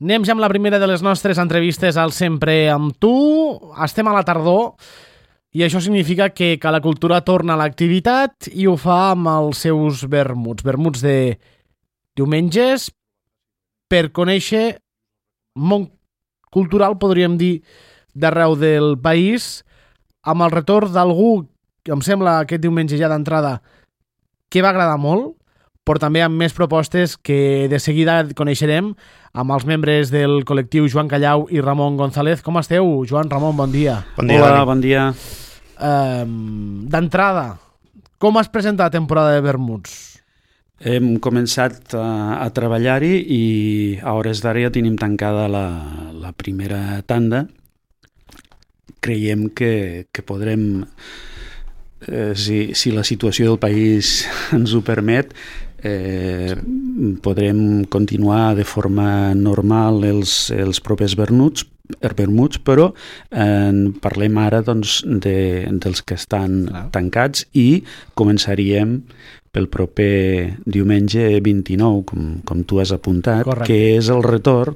Anem ja amb la primera de les nostres entrevistes al Sempre amb tu. Estem a la tardor i això significa que la cultura torna a l'activitat i ho fa amb els seus vermuts. Vermuts de diumenges per conèixer món cultural, podríem dir, d'arreu del país, amb el retorn d'algú que em sembla aquest diumenge ja d'entrada que va agradar molt, però també amb més propostes que de seguida coneixerem amb els membres del col·lectiu Joan Callau i Ramon González. Com esteu, Joan, Ramon? Bon dia. Bon dia. Hola, bon dia. D'entrada, com has presentat la temporada de vermuts? Hem començat a treballar-hi i a hores d'ara ja tenim tancada la primera tanda. Creiem que podrem, si la situació del país ens ho permet, podrem continuar de forma normal els propers vermuts, però parlem ara doncs, dels que estan tancats i començaríem pel proper diumenge 29, com tu has apuntat. Correcte. Que és el retorn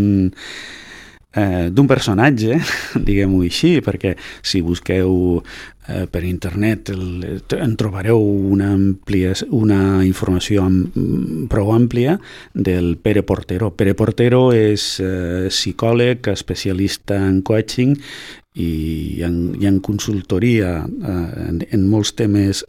d'un personatge, diguem-ho així, perquè si busqueu per internet en trobareu una informació prou àmplia del Pere Portero. Pere Portero és psicòleg, especialista en coaching i en consultoria en molts temes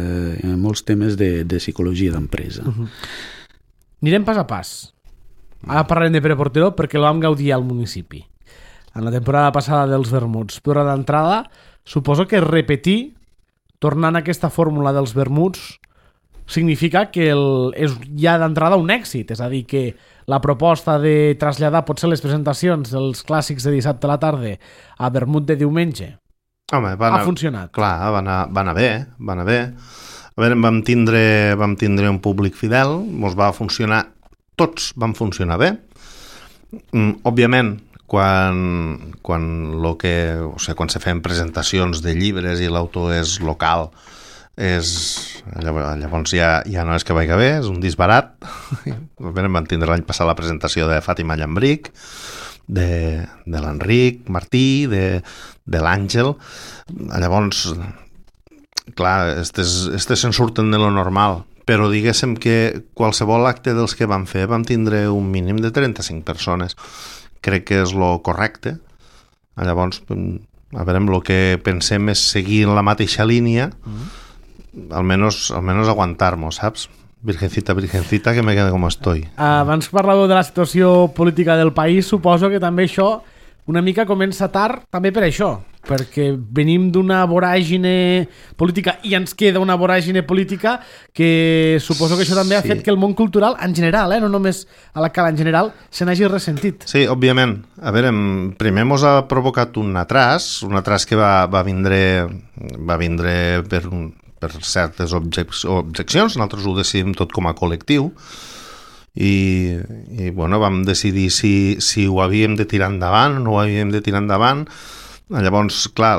de psicologia d'empresa. Anirem pas a pas. Ara parlarem de Pere Portero perquè el vam gaudir al municipi en la temporada passada dels vermuts, però d'entrada suposo que repetir, tornant a aquesta fórmula dels vermuts, significa que és ja d'entrada un èxit, és a dir, que la proposta de traslladar potser les presentacions dels clàssics de dissabte a la tarda a vermut de diumenge ha funcionat. Clar, va anar bé. A veure, vam tindre un públic fidel, ens va funcionar, tots van funcionar bé. Òbviament, quan se fan presentacions de llibres i l'autor és local, llavors ja no és que vagi bé, és un disbarat. Vam tindre l'any passat la presentació de Fàtima Llambric, de l'Enric Martí, de l'Àngel. Llavors, clar, estes se'n surten de lo normal, però diguéssim que qualsevol acte dels que vam fer vam tindre un mínim de 35 persones. Crec que és lo correcte. Llavors, a veure, el que pensem és seguir en la mateixa línia, almenys aguantar-nos, saps? Virgencita, que me queda com estoy. Abans parlàveu de la situació política del país, suposo que també això una mica comença tard, també per això, perquè venim d'una voràgine política i ens queda una voràgine política que suposo que això també ha fet que el món cultural en general, no només a la cala, en general, se n'hagi ressentit. Sí, òbviament. A veure, primer mos ha provocat un atras que va vindre per certes objeccions. Nosaltres ho decidim tot com a col·lectiu i bueno, vam decidir si ho havíem de tirar endavant o no ho havíem de tirar endavant. Llavors, clar,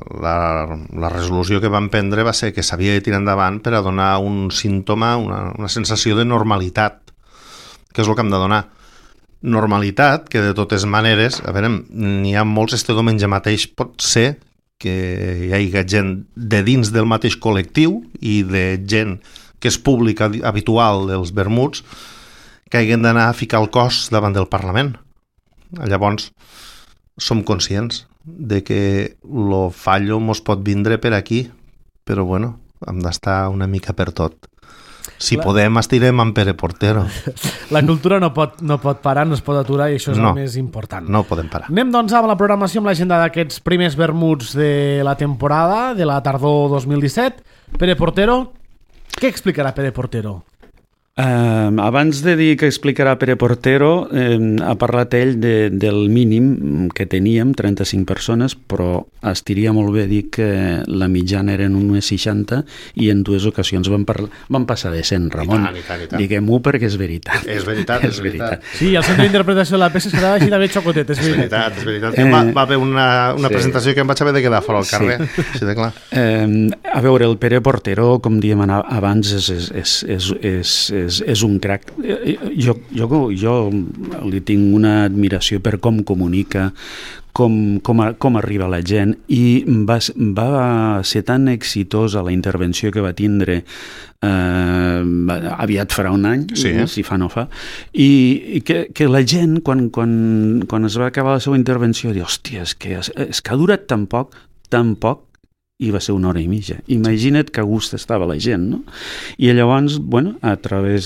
la resolució que vam prendre va ser que s'havia de tirar endavant per a donar un símptoma, una sensació de normalitat, que és el que hem de donar. Normalitat, que de totes maneres, a veure, n'hi ha molts, este diumenge mateix pot ser que hi hagi gent de dins del mateix col·lectiu i de gent que és pública habitual dels vermuts que hagin d'anar a ficar el cos davant del Parlament. Llavors, som conscients de que el fallo mos pot vindre per aquí, però bueno, hem d'estar una mica per tot. Si podem, estirem amb Pere Portero. La cultura no pot parar, no es pot aturar i això és el més important. No podem parar. Anem doncs amb la programació, amb l'agenda d'aquests primers vermuts de la temporada, de la tardor 2017. Pere Portero, què explicarà Pere Portero? Abans de dir que explicarà Pere Portero, ha parlat ell del mínim que teníem, 35 persones, però estiria molt bé dir que la mitjana eren unes 60 i en dues ocasions van passar de 100, Ramon. I tant. Diguem-ho perquè és veritat. És veritat. Sí, el centre d'interpretació de la peça es quedava així de xocotet, és veritat. Va haver una presentació que em vaig haver de quedar fora al carrer, així de clar. A veure, el Pere Portero, com diem abans, és és un crac. Jo li tinc una admiració per com comunica, com arriba la gent, i va ser tan exitosa la intervenció que va tindre aviat farà un any, si fa no fa, i que la gent quan es va acabar la seva intervenció diu, hòstia, és que ha durat tan poc, i va ser 1 hora i mitja. Imagina't que a gust estava la gent, no? I llavors, a través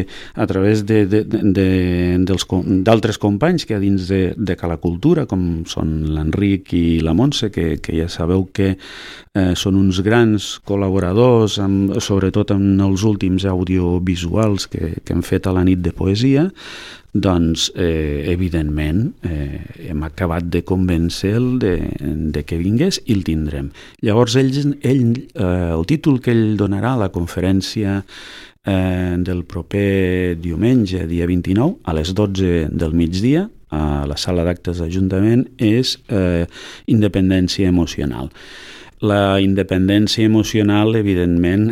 d'altres companys que hi ha dins de Cala Cultura, com són l'Enric i la Montse, que ja sabeu que són uns grans col·laboradors, sobretot en els últims audiovisuals que hem fet a la nit de poesia, doncs, evidentment, hem acabat de convèncer-lo de que vingués i el tindrem. Llavors, el títol que ell donarà a la conferència del proper diumenge, dia 29, a les 12 del migdia, a la sala d'actes d'Ajuntament, és Independència emocional. La independència emocional, evidentment,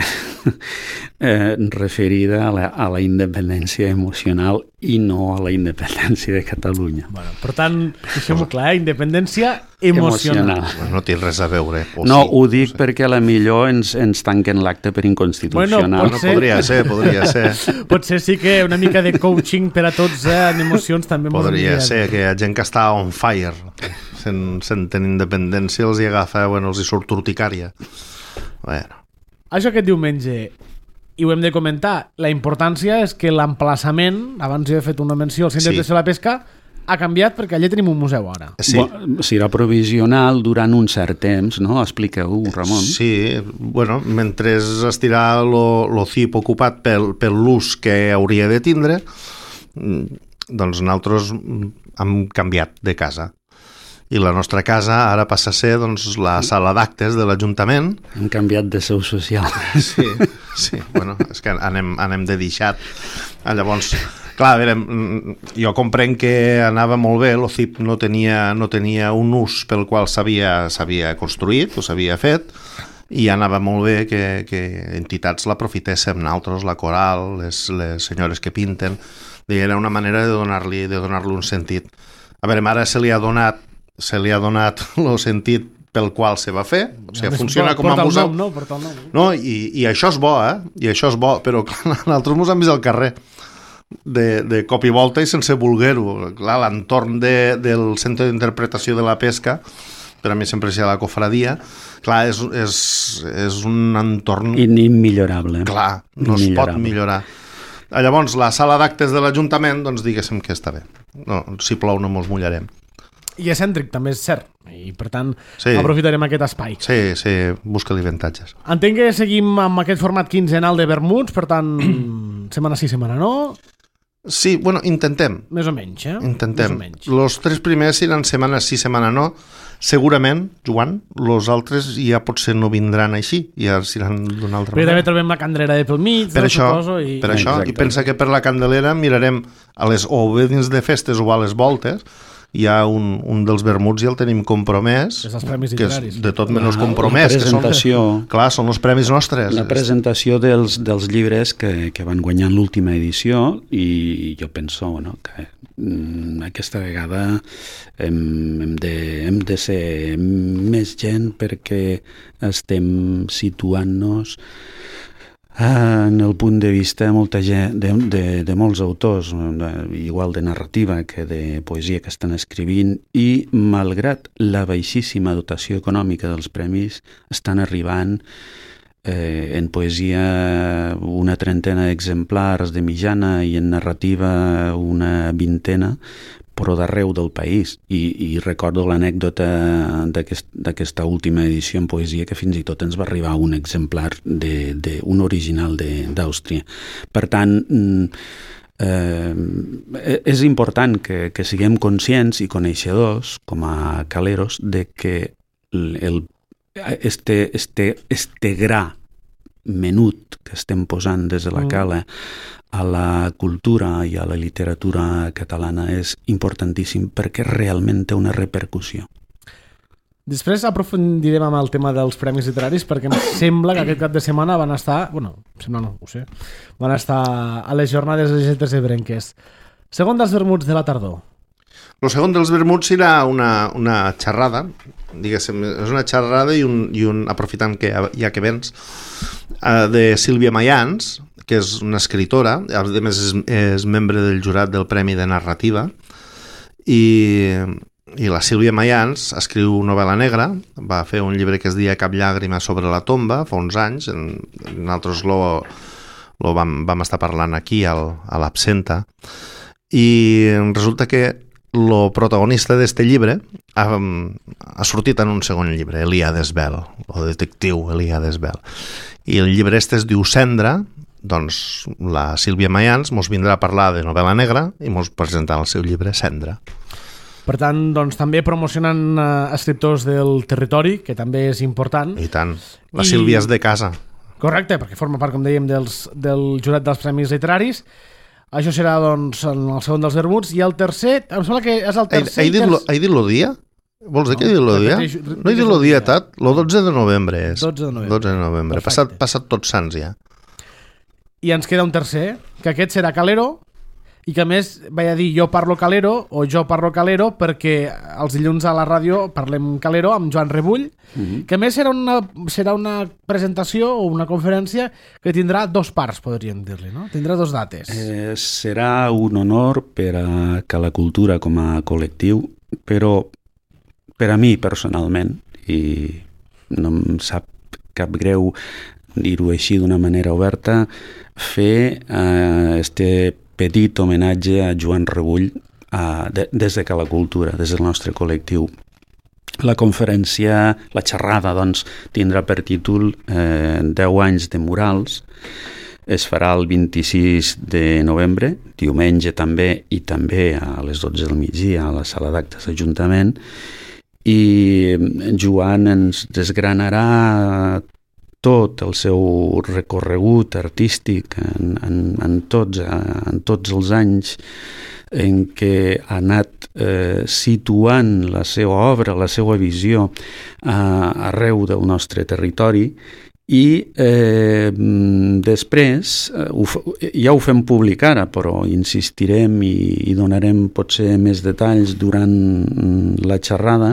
referida a la independència emocional i no a la independència de Catalunya. Bueno, per tant, deixem-ho clar, independència emocional. No té res a veure. No, ho dic perquè a la millor ens tanquen l'acte per inconstitucional. Bueno, podria ser. Potser sí que una mica de coaching per a tots en emocions també. Podria ser que hi ha gent que està on fire, senten independència, els hi agafa, els hi surt urticària. Això aquest diumenge, i ho hem de comentar, la importància és que l'emplaçament, abans jo he fet una menció al Centre de la Pesca, ha canviat perquè allà tenim un museu ara. Sí. Serà provisional durant un cert temps, no? Explica-ho, Ramon. Sí, mentre estirà l'OCIP ocupat per l'ús que hauria de tindre, doncs nosaltres hem canviat de casa. I la nostra casa ara passa a ser la sala d'actes de l'Ajuntament. Hem canviat de seu social. Sí, és que anem de deixat. Llavors, clar, a veure, jo comprenc que anava molt bé, l'OCIP no tenia un ús pel qual s'havia construït o s'havia fet, i anava molt bé que entitats l'aprofitéssim, nosaltres, la Coral, les senyores que pinten, era una manera de donar-li un sentit. A veure, ara se li ha donat el sentit pel qual se va fer, o sigui, funciona com a museu. No, i això és bo, i això és bo, però clar, nosaltres ens hem vist al carrer de cop i volta i sense voler-ho. Clar, l'entorn del centre d'interpretació de la pesca, per a mi sempre ha la cofradia, clar, és un entorn immillorable. Clar, no es pot millorar. Llavors, la sala d'actes de l'Ajuntament, doncs diguéssim que està bé. No, si plou no mos mullarem. I excèntric, també és cert. I, per tant, aprofitarem aquest espai. Sí, busca-li avantatges. Entenc que seguim amb aquest format quinzenal de vermuts, per tant, setmana sí, setmana no? Sí, intentem. Més o menys, Intentem. Els 3 primers seran setmana sí, setmana no. Segurament, Joan, els altres ja potser no vindran així, ja seran d'una altra manera. Però també trobem la Candelera de pel mig, suposo. Per això, i pensa que per la Candelera mirarem o bé dins de festes o a les voltes, hi ha un dels vermuts i el tenim compromès, que és de tot menys compromès, són els premis nostres. La presentació dels llibres que van guanyar l'última edició, i jo penso que aquesta vegada hem de ser més gent perquè estem situant-nos en el punt de vista de molts autors, igual de narrativa que de poesia que estan escrivint, i malgrat la baixíssima dotació econòmica dels premis, estan arribant en poesia una 30 d'exemplars de mitjana i en narrativa una 20, però d'arreu del país. I recordo l'anècdota d'aquesta última edició en poesia, que fins i tot ens va arribar un exemplar d'un original d'Àustria. Per tant, és important que siguem conscients i coneixedors, com a caleros, de que este gra menut que estem posant des de la cala a la cultura i a la literatura catalana és importantíssim perquè realment té una repercussió. Després aprofundirem amb el tema dels premis literaris perquè em sembla que aquest cap de setmana van estar... Bueno, sembla no, ho sé. Van estar a les jornades de Lletres i Brenques. Segon dels vermuts de la tardor. El segon dels vermuts serà una xerrada, diguéssim, és una xerrada i un aprofitant que ja que vens, de Sílvia Mayans, que és una escritora, a més és membre del jurat del Premi de Narrativa, i la Sílvia Mayans escriu novel·la negra, va fer un llibre que es deia Cap llàgrima sobre la tomba, fa uns anys, nosaltres lo vam estar parlant aquí a l'Absenta, i resulta que el protagonista d'este llibre ha sortit en un segon llibre, Elíades Bell, el detectiu Elíades Bell, i el llibre este es diu Cendra. Doncs la Sílvia Mayans mos vindrà a parlar de novel·la negra i mos presentarà el seu llibre Cendra. Per tant, doncs, també promocionen escriptors del territori, que també és important. I tant. La Sílvia és de casa. Correcte, perquè forma part, com dèiem, del jurat dels premis literaris. Això serà, doncs, en el segon dels vermuts. I el tercer, em sembla que és el tercer... He dit lo dia? Vols dir que he dit lo dia? No he dit lo dia, Tat? Lo 12 de novembre és. 12 de novembre. Passat Tots Sants ja. I ens queda un tercer, que aquest serà Calero, i que a més vaig a dir jo parlo calero o jo parlo calero perquè els dilluns a la ràdio parlem calero amb Joan Rebull, que a més serà una presentació o una conferència que tindrà 2 parts, podríem dir-li, no? Tindrà 2 dates. Serà un honor per a Cala Cultura com a col·lectiu, però per a mi personalment, i no em sap cap greu dir-ho així d'una manera oberta, fer este petit homenatge a Joan Rebull des de Cala Cultura, des del nostre col·lectiu. La conferència, la xerrada, doncs, tindrà per títol 10 anys de murals. Es farà el 26 de novembre, diumenge també, i també a les 12 del migdia a la sala d'actes d'Ajuntament. I Joan ens desgranarà tot el seu recorregut artístic en tots els anys en què ha anat situant la seva obra, la seva visió arreu del nostre territori i després, ja ho fem públic ara, però insistirem i donarem potser més detalls durant la xerrada.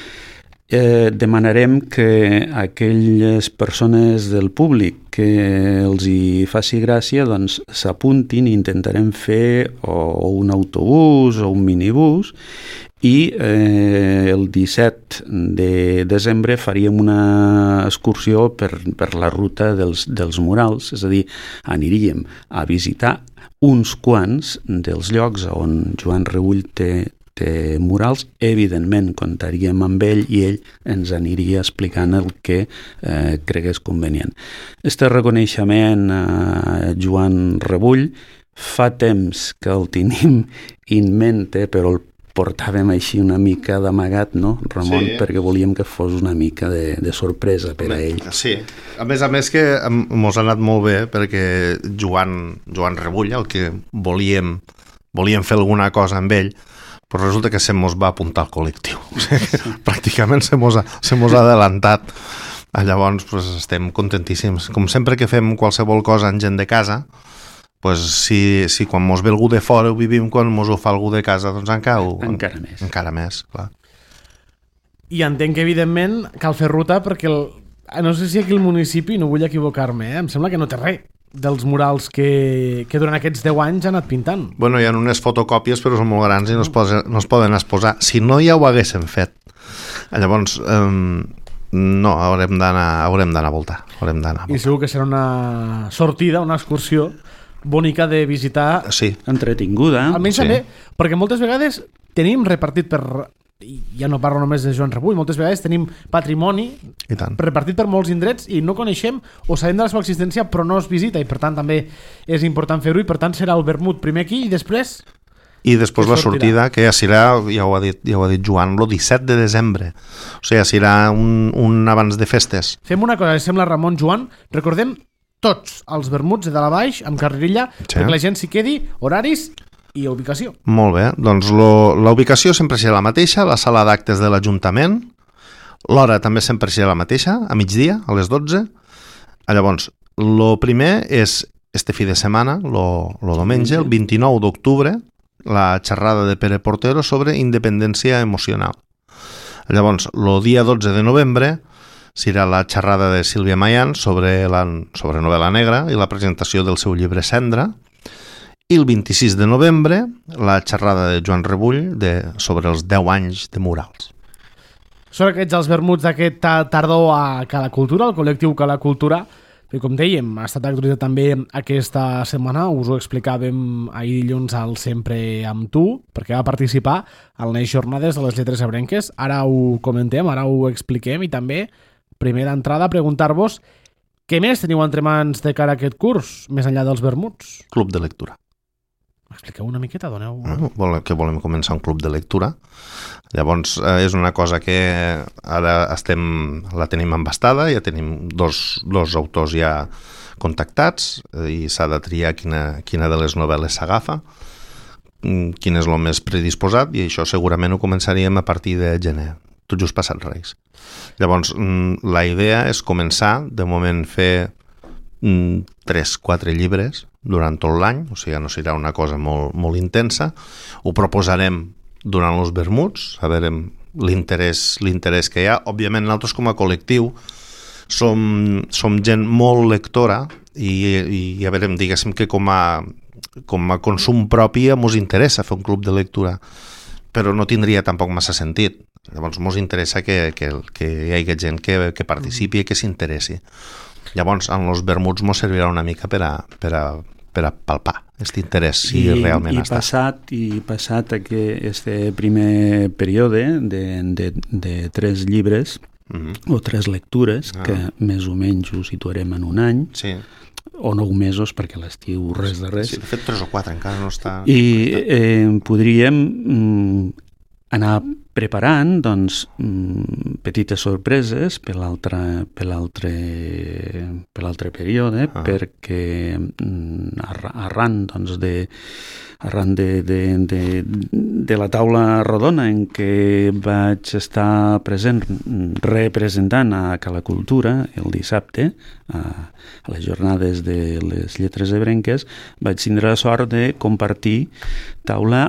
Demanarem que aquelles persones del públic que els hi faci gràcia doncs s'apuntin i intentarem fer o un autobús o un minibús i el 17 de desembre faríem una excursió per la ruta dels murals, és a dir, aniríem a visitar uns quants dels llocs on Joan Rebull té murals. Evidentment comptaríem amb ell i ell ens aniria explicant el que cregués convenient. Este reconeixement a Joan Rebull fa temps que el tenim in mente, però el portàvem així una mica d'amagat, no, Ramon? Sí. Perquè volíem que fos una mica de sorpresa per a ell. Sí, a més que mos ha anat molt bé perquè Joan Rebull, el que volíem fer alguna cosa amb ell, però resulta que se mos va apuntar al col·lectiu. O sigui, pràcticament se mos ha adelantat. Llavors pues, estem contentíssims. Com sempre que fem qualsevol cosa en gent de casa, pues, si quan mos ve algú de fora ho vivim, quan mos ho fa algú de casa, doncs encara més. Clar. I entenc que, evidentment, cal fer ruta perquè, no sé si aquí el municipi, no vull equivocar-me, em sembla que no té res dels murals que durant aquests 10 anys ha anat pintant. Bueno, hi ha unes fotocòpies, però són molt grans i no es poden exposar. Si no, ja ho haguéssim fet. Llavors, no, haurem d'anar a voltar. I segur que serà una sortida, una excursió bonica de visitar. Sí. Entretinguda. Almenys també, perquè moltes vegades tenim repartit per... Ja no parlo només de Joan Rebull, moltes vegades tenim patrimoni repartit per molts indrets i no coneixem o sabem de la seva existència però no es visita i per tant també és important fer-ho i per tant serà el vermut primer aquí i després... I després la sortida, que ja serà, ja ho ha dit Joan, el 17 de desembre. O sigui, serà un abans de festes. Fem una cosa, sembla Ramon, Joan, recordem tots els vermuts de dalt a baix, amb carrerilla, perquè la gent s'hi quedi, horaris i ubicació. Molt bé, doncs la ubicació sempre serà la mateixa, la sala d'actes de l'Ajuntament, L'hora també sempre serà la mateixa, a migdia, a les 12. Llavors, el primer és este fi de setmana, el diumenge, el 29 d'octubre, la xerrada de Pere Portero sobre independència emocional. Llavors, el dia 12 de novembre serà la xerrada de Sílvia Mayans sobre novel·la negra i la presentació del seu llibre Cendra. I el 26 de novembre, la xerrada de Joan Rebull sobre els 10 anys de murals. Són aquests els vermuts d'aquest tardor a Cala Cultura, el col·lectiu Cala Cultura, que com dèiem, ha estat actualitzat també aquesta setmana, us ho explicàvem ahir dilluns al Sempre amb tu, perquè va participar en les jornades de les lletres ebrenques. Ara ho comentem, ara ho expliquem i també, primer d'entrada, preguntar-vos què més teniu entre mans de cara a aquest curs, més enllà dels vermuts? Club de lectura. Expliqueu una miqueta, doneu... Que volem començar un club de lectura. Llavors, és una cosa que ara la tenim embastada, ja tenim dos autors ja contactats i s'ha de triar quina de les novel·les s'agafa, quin és el més predisposat, i això segurament ho començaríem a partir de gener, tot just passat Reis. Llavors, la idea és començar, de moment, fer 3-4 llibres durant tot l'any, o sigui, no serà una cosa molt, molt intensa. Ho proposarem durant els vermuts, a veure l'interès que hi ha. Òbviament, nosaltres com a col·lectiu som gent molt lectora i a veure, diguéssim que com a consum propi ens interessa fer un club de lectura, però no tindria tampoc massa sentit. Llavors ens interessa que hi hagi gent que participi i que s'interessi. Llavors, en els vermuts ens servirà una mica per a palpar aquest interès, si realment està. I passat aquest primer període de 3 llibres o 3 lectures, que més o menys ho situarem en un any, sí, o 9 mesos, perquè l'estiu res de res. Sí, de fet 3 o 4 encara no està... I podríem anar preparant doncs, petites sorpreses per l'altre període, perquè arran de la taula rodona en què vaig estar present representant a Cala Cultura el dissabte, a les jornades de les lletres ebrenques, vaig tindre la sort de compartir taula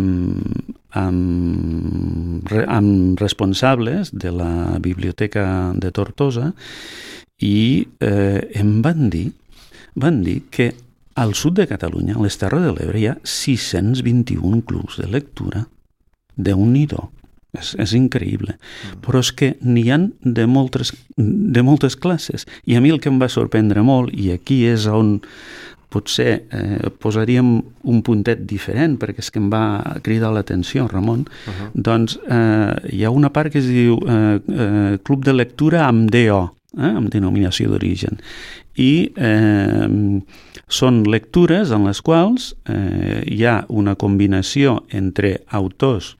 amb responsables de la biblioteca de Tortosa i em van dir que al sud de Catalunya, a les Terres de l'Ebre, hi ha 621 clubs de lectura d'un nidó. És increïble. Però és que n'hi ha de moltes classes. I a mi el que em va sorprendre molt, i aquí és on potser posaríem un puntet diferent, perquè és que em va cridar l'atenció, Ramon, doncs hi ha una part que es diu Club de Lectura amb DO, amb denominació d'origen. I són lectures en les quals hi ha una combinació entre autors,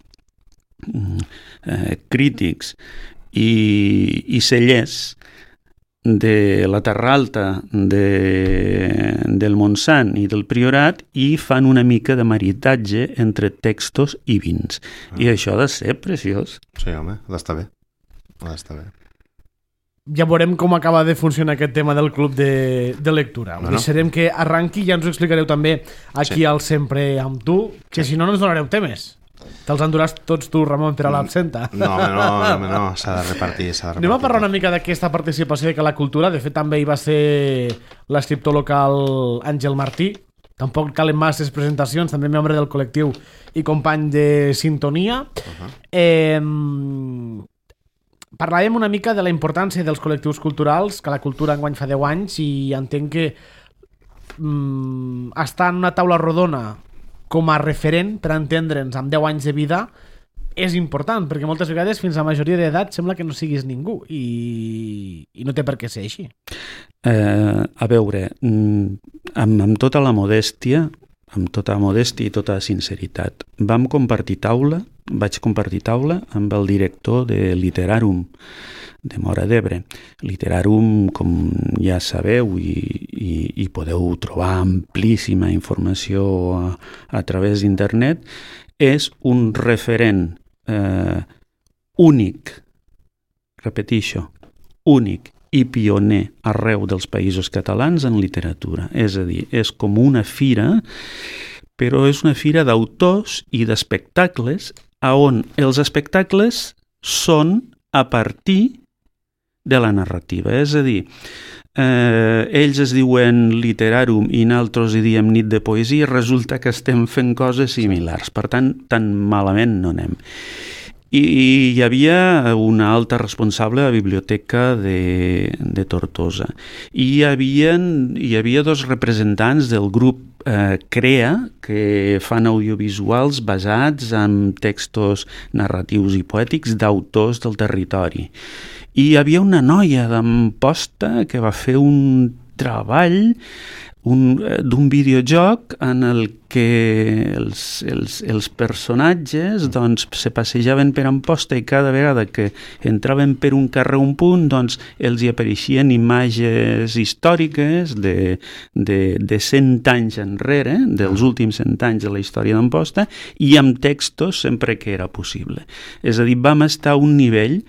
crítics i cellers de la Terra Alta, del Montsant i del Priorat, i fan una mica de maridatge entre textos i vins. I això ha de ser preciós. Sí, home, ha d'estar bé. Ja veurem com acaba de funcionar aquest tema del club de lectura. Bueno. Deixarem que arranqui, ja ens ho explicareu també aquí al Sempre amb tu, que si no ens donareu temes. Te'ls enduràs tots tu, Ramon, per a l'absenta. No, s'ha de repartir. Anem a parlar una mica d'aquesta participació de Cala Cultura. De fet, també hi va ser l'escriptor local Àngel Martí. Tampoc calen masses presentacions, també membre del col·lectiu i company de Sintonia. Parlàvem una mica de la importància dels col·lectius culturals, que la cultura enguany fa 10 anys, i entenc que estar en una taula rodona com a referent per entendre'ns amb 10 anys de vida és important, perquè moltes vegades fins a majoria d'edat sembla que no siguis ningú i no té per què ser així. A veure, amb tota la modèstia i tota la sinceritat, vaig compartir taula amb el director de Literarum de Móra d'Ebre. Literarum, com ja sabeu i podeu trobar amplíssima informació a través d'internet, és un referent únic repeteixo, únic i pioner arreu dels països catalans en literatura. És a dir, és com una fira, però és una fira d'autors i d'espectacles on els espectacles són a partir de la narrativa. És a dir, ells es diuen Literarum i nosaltres hi diem Nit de Poesia, resulta que estem fent coses similars. Per tant, tan malament no anem. I hi havia una alta responsable a la biblioteca de Tortosa. I hi havia dos representants del grup CREA, que fan audiovisuals basats en textos narratius i poètics d'autors del territori. I hi havia una noia d'Amposta que va fer un treball d'un videojoc en el que els personatges doncs, se passejaven per Amposta i cada vegada que entraven per un carrer o un punt doncs, els hi apareixien imatges històriques de 100 anys enrere, dels últims 100 anys de la història d'Amposta, i amb textos sempre que era possible. És a dir, vam estar a un nivell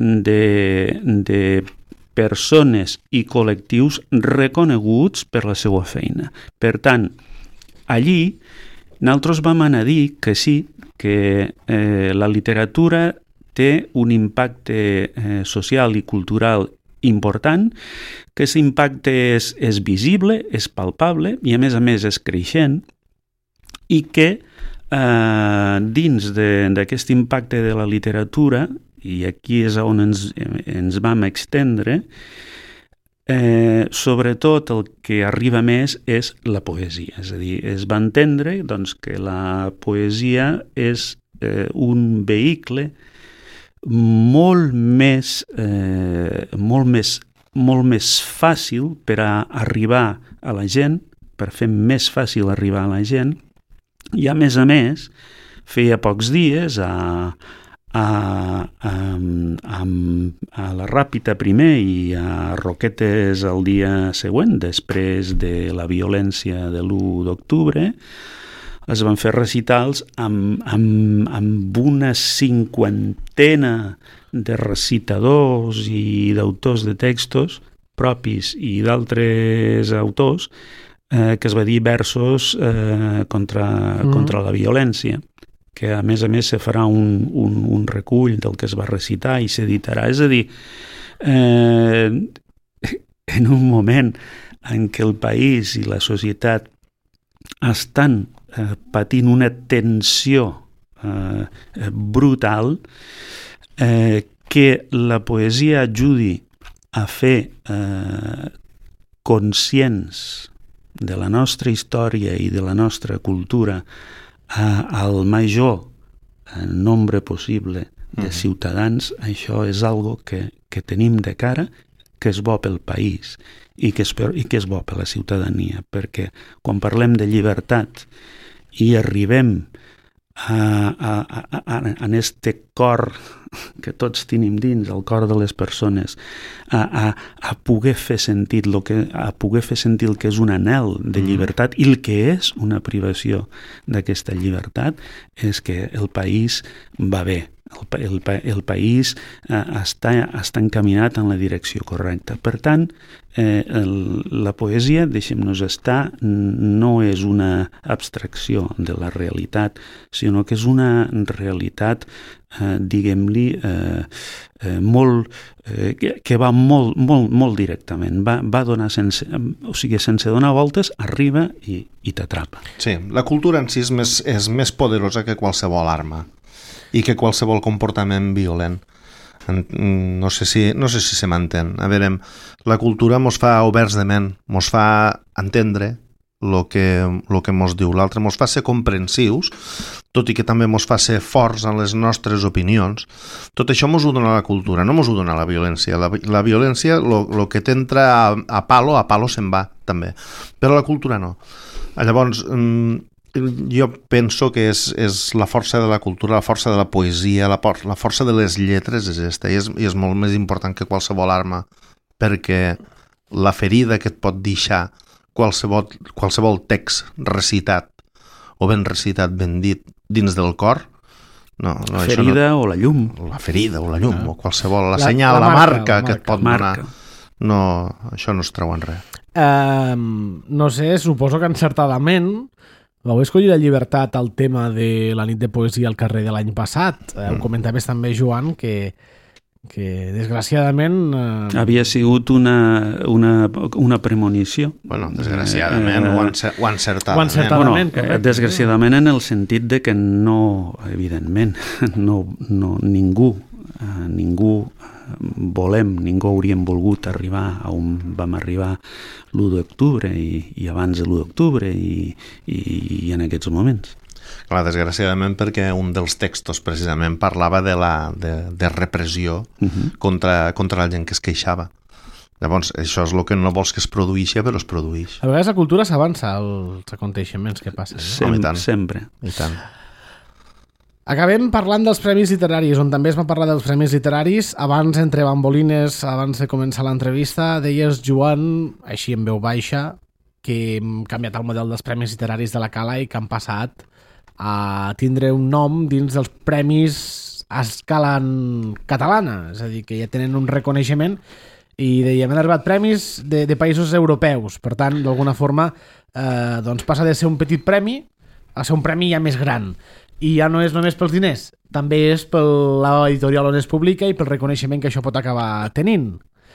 de persones i col·lectius reconeguts per la seva feina. Per tant, allí nosaltres vam anar a dir que sí, que la literatura té un impacte social i cultural important, que aquest impacte és visible, és palpable i a més és creixent, i que dins d'aquest impacte de la literatura, i aquí és on ens vam extendre, sobretot el que arriba més és la poesia. És a dir, es va entendre doncs, que la poesia és un vehicle molt més fàcil per a arribar a la gent, per fer més fàcil arribar a la gent, i a més, feia pocs dies a la Ràpita primer i a Roquetes el dia següent, després de la violència de l'1 d'octubre, es van fer recitals amb una 50 de recitadors i d'autors de textos propis i d'altres autors que es va dir versos contra la violència, que a més se farà un recull del que es va recitar i s'editarà. És a dir, en un moment en què el país i la societat estan patint una tensió brutal, que la poesia ajudi a fer conscients de la nostra història i de la nostra cultura al major nombre possible de ciutadans, això és algo que tenim de cara, que és bo pel país i que és bo per la ciutadania, perquè quan parlem de llibertat i arribem en este cor que tots tenim dins, el cor de les persones, a poder fer sentir el que és un anhel de llibertat i el que és una privació d'aquesta llibertat, és que el país va bé. El país està encaminat en la direcció correcta. Per tant, la poesia, deixem-nos estar, no és una abstracció de la realitat, sinó que és una realitat, diguem-li, que va molt directament. Va donar sense donar voltes, arriba i t'atrapa. Sí, la cultura en si és més poderosa que qualsevol arma i que qualsevol comportament violent. No sé si se m'entén. A veure, la cultura mos fa oberts de ment, mos fa entendre el que mos diu l'altre, mos fa ser comprensius, tot i que també mos fa ser forts en les nostres opinions. Tot això mos ho dona la cultura, no mos ho dona la violència. La violència, el que t'entra a palo se'n va, també. Però la cultura no. Llavors, jo penso que és la força de la cultura, la força de la poesia, la força de les lletres és aquesta, i és molt més important que qualsevol arma, perquè la ferida que et pot deixar qualsevol text recitat o ben recitat, ben dit, dins del cor, No, ferida o la llum. La ferida o la llum, o qualsevol, la senyal, la marca que et pot donar. No, això no es treu en res. No sé, suposo que encertadament vau escollir la llibertat al tema de la nit de poesia al carrer de l'any passat. Ho comentaves també, Joan, que desgraciadament... Havia sigut una premonició. Bueno, desgraciadament o encertadament. Desgraciadament en el sentit de que no, evidentment, ningú ningú hauríem volgut arribar a on vam arribar l'1 d'octubre i abans de l'1 d'octubre i en aquests moments. Clar, desgraciadament perquè un dels textos precisament parlava de repressió contra la gent que es queixava. Llavors, això és el que no vols que es produïxi, però es produïx. A vegades la cultura s'avança als aconteixements que passen. Sempre. I tant. Acabem parlant dels Premis Literaris, on també es va parlar dels Premis Literaris. Abans, entre bambolines, abans de començar l'entrevista, deies, Joan, així en veu baixa, que hem canviat el model dels Premis Literaris de la Cala i que han passat a tindre un nom dins dels premis a escala catalana, és a dir, que ja tenen un reconeixement i dèiem, han arribat premis de països europeus, per tant, d'alguna forma doncs passa de ser un petit premi a ser un premi ja més gran, i ja no és només pels diners, també és per l'editorial on es publica i pel reconeixement que això pot acabar tenint.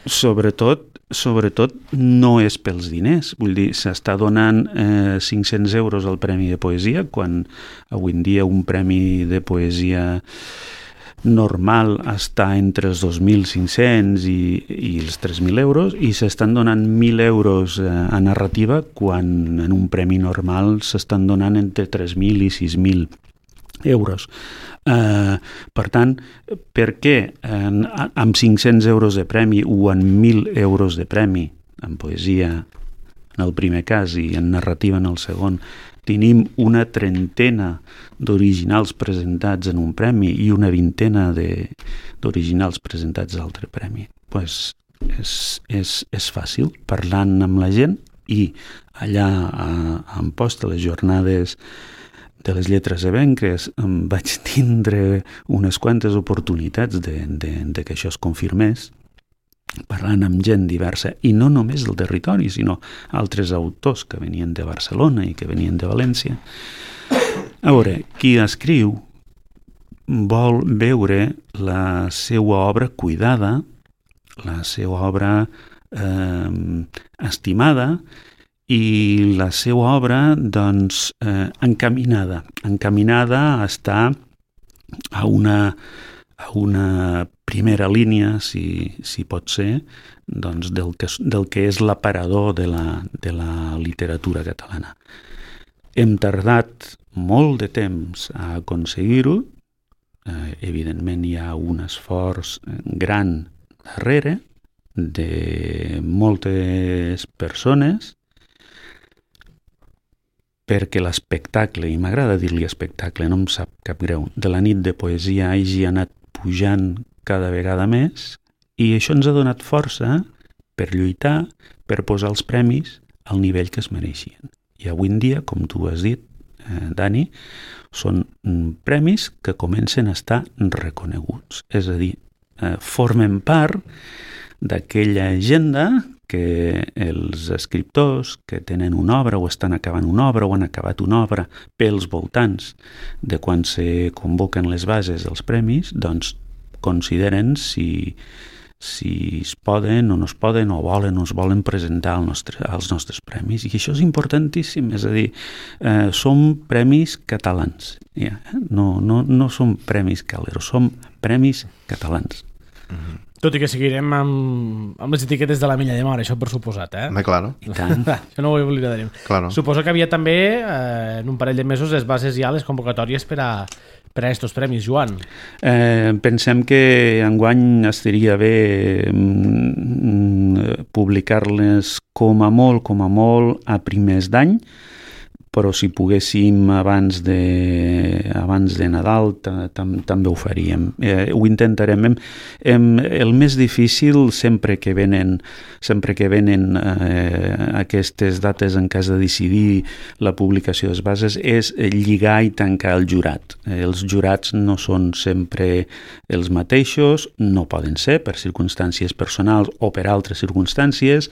Sobretot no és pels diners, vull dir, s'està donant 500 euros al Premi de Poesia, quan avui en dia un premi de poesia normal està entre els 2.500 i els 3.000 euros, i s'estan donant 1.000 euros a narrativa, quan en un premi normal s'estan donant entre 3.000 i 6.000 euros. Per tant, per què amb 500 euros de premi o amb 1.000 euros de premi en poesia en el primer cas i en narrativa en el segon tenim una trentena d'originals presentats en un premi i una vintena d'originals presentats a l'altre premi? Pues és fàcil, parlant amb la gent, i allà a Amposta, les jornades de les lletres ebenques, vaig tindre unes quantes oportunitats de que això es confirmés, parlant amb gent diversa, i no només del territori, sinó altres autors que venien de Barcelona i que venien de València. A veure, qui escriu vol veure la seva obra cuidada, la seva obra estimada, i la seva obra, doncs, encaminada a estar a una primera línia, si pot ser, doncs, del que és l'aparador de la literatura catalana. Hem tardat molt de temps a aconseguir-ho. Evidentment hi ha un esforç gran darrere de moltes persones, perquè l'espectacle, i m'agrada dir-li espectacle, no em sap cap greu, de la nit de poesia hagi anat pujant cada vegada més, i això ens ha donat força per lluitar, per posar els premis al nivell que es mereixien. I avui en dia, com tu has dit, Dani, són premis que comencen a estar reconeguts. És a dir, formen part d'aquella agenda que els escriptors que tenen una obra o estan acabant una obra o han acabat una obra pels voltants de quan se convoquen les bases dels premis, doncs consideren si es poden o no es poden o volen o es volen presentar als nostres premis. I això és importantíssim, és a dir, som premis catalans. No som premis caleros, som premis catalans. Tot i que seguirem amb les etiquetes de la Milla de Mar, això per suposat, eh? Claro. I tant. Això no ho oblidarem. Claro. Suposo que havia també, en un parell de mesos, les bases ja, les convocatòries per a estos premis, Joan. Pensem que enguany estaria bé publicar-les com a molt, a primers d'any, però si poguéssim abans de Nadal també ho faríem. Ho intentarem. El més difícil sempre que venen aquestes dates en cas de decidir la publicació de les bases és lligar i tancar el jurat. Els jurats no són sempre els mateixos, no poden ser per circumstàncies personals o per altres circumstàncies.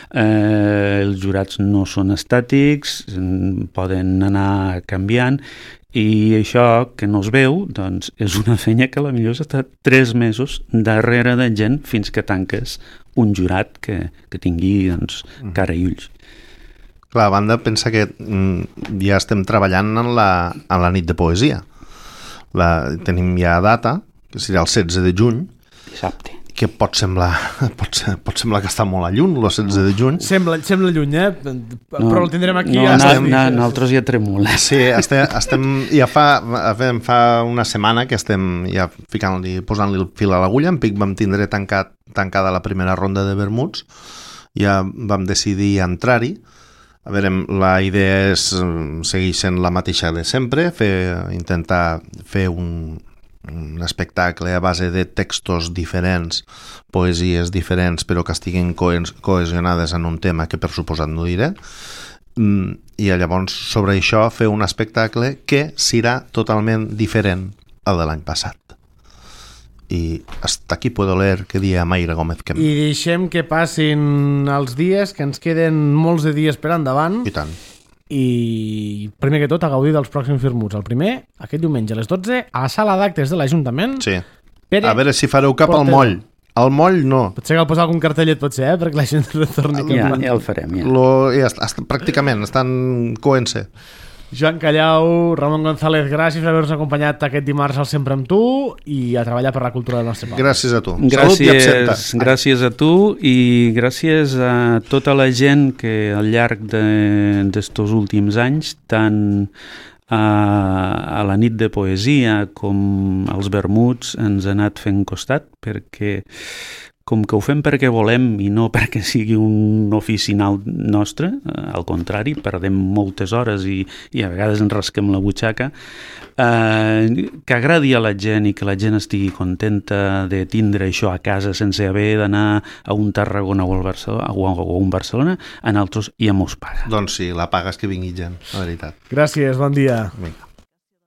Els jurats no són estàtics, poden anar canviant, i això que no es veu doncs, és una feina que potser has estat 3 mesos darrere de gent fins que tanques un jurat que tingui doncs, cara i ulls. Clar, a banda, pensa que ja estem treballant en la nit de poesia. Tenim ja data, que serà el 16 de juny. Dissabte. Que pot semblar que està molt a lluny, el 16 de juny. Sembla lluny, però el tindrem aquí. Nosaltres ja tremolem. Sí, ja fa una setmana que estem ja posant-li el fil a l'agulla. En Pic vam tindre tancada la primera ronda de vermuts, ja vam decidir entrar-hi. A veure, la idea és seguir sent la mateixa de sempre, intentar fer un espectacle a base de textos diferents, poesies diferents, però que estiguin cohesionades en un tema que per suposat no diré, i llavors sobre això fer un espectacle que serà totalment diferent al de l'any passat. I hasta aquí puedo leer que dia Mayra Gómez Kemp. I deixem que passin els dies, que ens queden molts de dies per endavant. I tant. I primer que tot a gaudir dels pròxims Vermuts. El primer, aquest diumenge a les 12, a la sala d'actes de l'Ajuntament. Sí. A veure si fareu cap al moll. Al moll no. Potser cal posar algun cartellet, potser, perquè la gent retorni. Ja el farem, Pràcticament, estan coent-se. Joan Callau, Ramon González, gràcies per haver-nos acompanyat aquest dimarts al Sempre amb tu i a treballar per la cultura del nostre poble. Gràcies a tu. Salut i absenta. Gràcies a tu i gràcies a tota la gent que al llarg d'estos últims anys, tant a la nit de poesia com als vermuts, ens ha anat fent costat, perquè com que ho fem perquè volem i no perquè sigui un ofici nostre, al contrari, perdem moltes hores i a vegades ens rasquem la butxaca, que agradi a la gent i que la gent estigui contenta de tindre això a casa sense haver d'anar a un Tarragona o a un Barcelona, a nosaltres ja mos paga. Doncs sí, la paga és que vingui gent, la veritat. Gràcies, bon dia. Vinga.